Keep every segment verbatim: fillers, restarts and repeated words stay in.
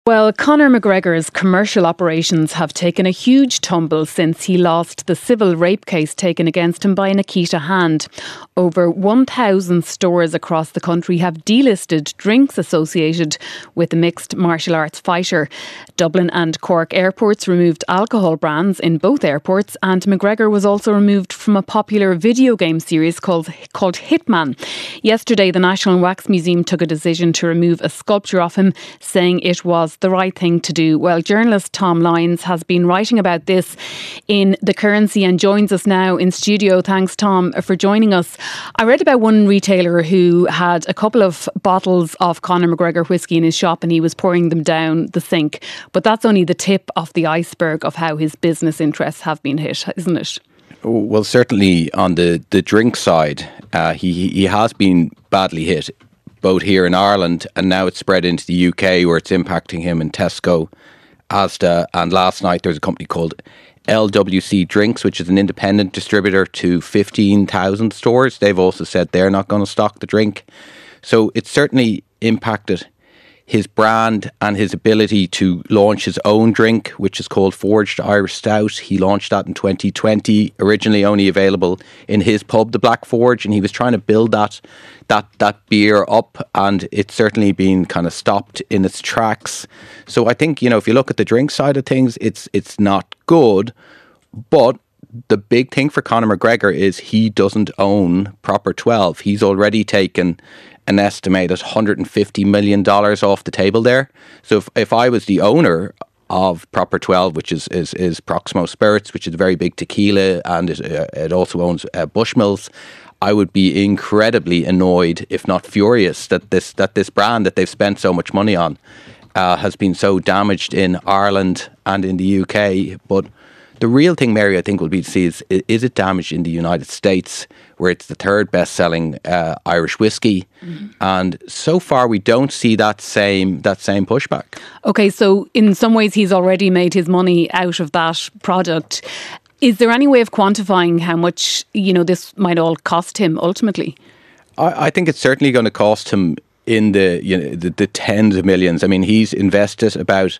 Well, Conor McGregor's commercial operations have taken a huge tumble since he lost the civil rape case taken against him by Nikita Hand. Over one thousand stores across the country have delisted drinks associated with the mixed martial arts fighter. Dublin and Cork airports removed alcohol brands in both airports, and McGregor was also removed from a popular video game series called, called Hitman. Yesterday, the National Wax Museum took a decision to remove a sculpture of him, saying it was the right thing to do. Well, journalist Tom Lyons has been writing about this in The Currency and joins us now in studio. Thanks, Tom, for joining us. I read about one retailer who had a couple of bottles of Conor McGregor whiskey in his shop and he was pouring them down the sink. But that's only the tip of the iceberg of how his business interests have been hit, isn't it? Well, certainly on the, the drink side, uh, he, he has been badly hit, both here in Ireland and now it's spread into the U K where it's impacting him in Tesco, Asda, and last night there's a company called L W C Drinks, which is an independent distributor to fifteen thousand stores. They've also said they're not going to stock the drink. So it's certainly impacted his brand and his ability to launch his own drink, which is called Forged Irish Stout. He launched that in twenty twenty, originally only available in his pub, the Black Forge, and he was trying to build that that that beer up, and it's certainly been kind of stopped in its tracks. So I think, you know, if you look at the drink side of things, it's it's not good, but the big thing for Conor McGregor is he doesn't own Proper twelve. He's already taken an estimated one hundred fifty million dollars off the table there. So if, if I was the owner of Proper twelve, which is, is, is Proximo Spirits, which is a very big tequila, and it, uh, it also owns uh, Bushmills, I would be incredibly annoyed, if not furious, that this that this brand that they've spent so much money on uh, has been so damaged in Ireland and in the U K. But the real thing, Mary, I think will be to see is, is it damaged in the United States, where it's the third best-selling uh, Irish whiskey. Mm-hmm. And so far, we don't see that same that same pushback. OK, so in some ways, he's already made his money out of that product. Is there any way of quantifying how much, you know, this might all cost him ultimately? I, I think it's certainly going to cost him in the, you know, the, the tens of millions. I mean, he's invested about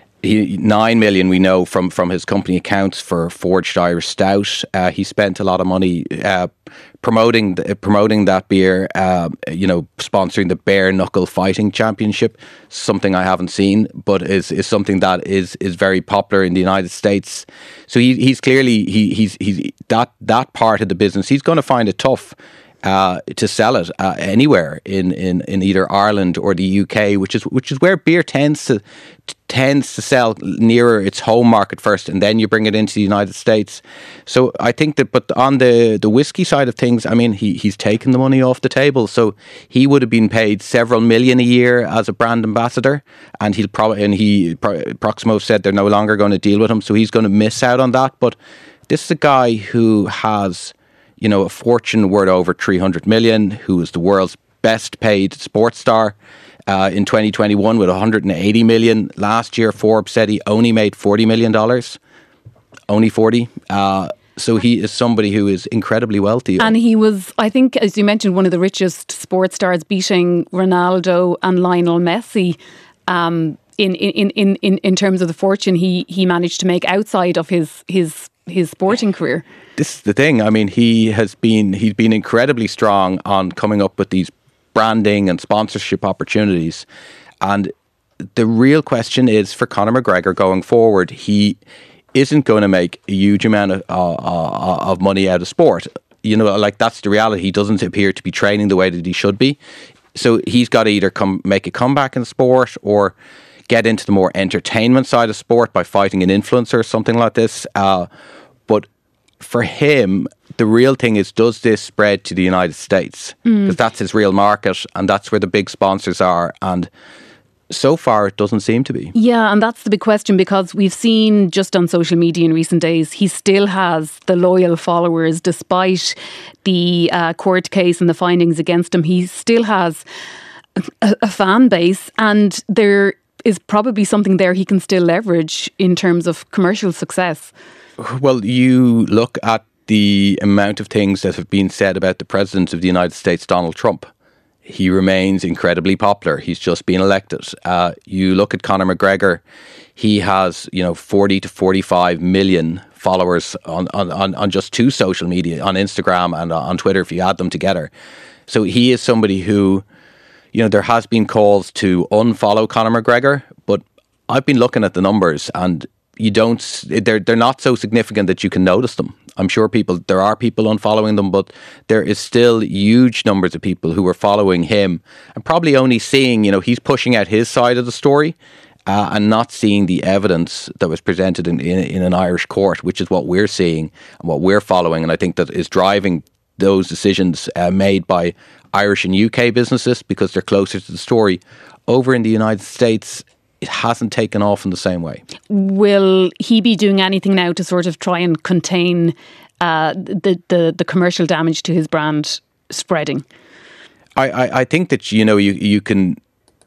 He, nine million we know from, from his company accounts for Forged Irish Stout. Uh, he spent a lot of money uh, promoting the, promoting that beer, uh, you know, sponsoring the Bare Knuckle Fighting Championship, something I haven't seen, but is, is something that is, is very popular in the United States. So he, he's clearly, he, he's, he's that, that part of the business, he's going to find it tough Uh, to sell it uh, anywhere in, in, in either Ireland or the U K, which is which is where beer tends to t- tends to sell nearer its home market first, and then you bring it into the United States. So I think that, but on the, the whiskey side of things, I mean, he he's taken the money off the table. So he would have been paid several million a year as a brand ambassador, and he'll probably and he Proximo said they're no longer going to deal with him, so he's going to miss out on that. But this is a guy who has, you know, a fortune worth over three hundred million, who is the world's best paid sports star uh, in twenty twenty-one with one hundred eighty million. Last year, Forbes said he only made forty million dollars. Only forty. Uh, so he is somebody who is incredibly wealthy. And he was, I think, as you mentioned, one of the richest sports stars, beating Ronaldo and Lionel Messi um, in, in, in, in, in terms of the fortune he, he managed to make outside of his his his sporting career. This is the thing. I mean, he has been he's been incredibly strong on coming up with these branding and sponsorship opportunities. And the real question is for Conor McGregor going forward, he isn't going to make a huge amount of, uh, of money out of sport. You know, like that's the reality. He doesn't appear to be training the way that he should be. So he's got to either come make a comeback in sport or get into the more entertainment side of sport by fighting an influencer or something like this. Uh, but for him, the real thing is, does this spread to the United States? Because mm. that's his real market, and that's where the big sponsors are. And so far, it doesn't seem to be. Yeah, and that's the big question, because we've seen just on social media in recent days, he still has the loyal followers despite the uh, court case and the findings against him. He still has a, a fan base, and there is probably something there he can still leverage in terms of commercial success. Well, you look at the amount of things that have been said about the President of the United States, Donald Trump. he remains incredibly popular. He's just been elected. Uh, you look at Conor McGregor, he has, you know, forty to forty-five million followers on, on, on just two social media, on Instagram and on Twitter, if you add them together. So he is somebody who, you know, there has been calls to unfollow Conor McGregor, but I've been looking at the numbers and you don't, they're, they're not so significant that you can notice them. I'm sure people, there are people unfollowing them, but there is still huge numbers of people who are following him and probably only seeing, you know, he's pushing out his side of the story uh, and not seeing the evidence that was presented in, in, in an Irish court, which is what we're seeing and what we're following. And I think that is driving those decisions uh, made by Irish and U K businesses because they're closer to the story. Over in the United States, it hasn't taken off in the same way. Will he be doing anything now to sort of try and contain uh, the, the the commercial damage to his brand spreading? I, I, I think that, you know, you, you can...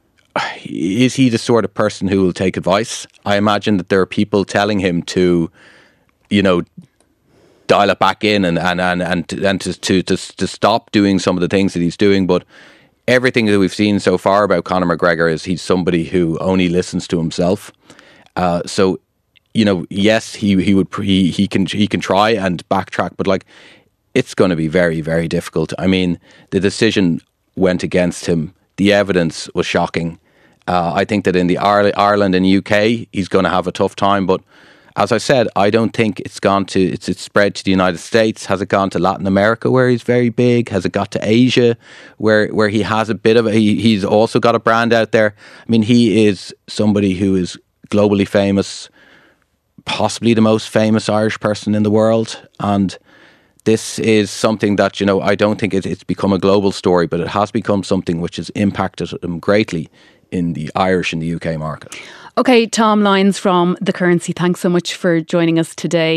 Is he the sort of person who will take advice? I imagine that there are people telling him to, you know, dial it back in and and and and, and to, to to to stop doing some of the things that he's doing, but everything that we've seen so far about Conor McGregor is he's somebody who only listens to himself. Uh, so, you know, yes, he he would he he can he can try and backtrack, but like it's going to be very very difficult. I mean, the decision went against him. The evidence was shocking. Uh, I think that in the Ireland and U K, he's going to have a tough time. But as I said, I don't think it's gone to it's it's spread to the United States. Has it gone to Latin America where he's very big? Has it got to Asia where where he has a bit of a, he, he's also got a brand out there? I mean, he is somebody who is globally famous, possibly the most famous Irish person in the world, and this is something that, you know, I don't think it, it's become a global story, but it has become something which has impacted him greatly in the Irish and the U K market. Okay, Tom Lyons from The Currency, thanks so much for joining us today.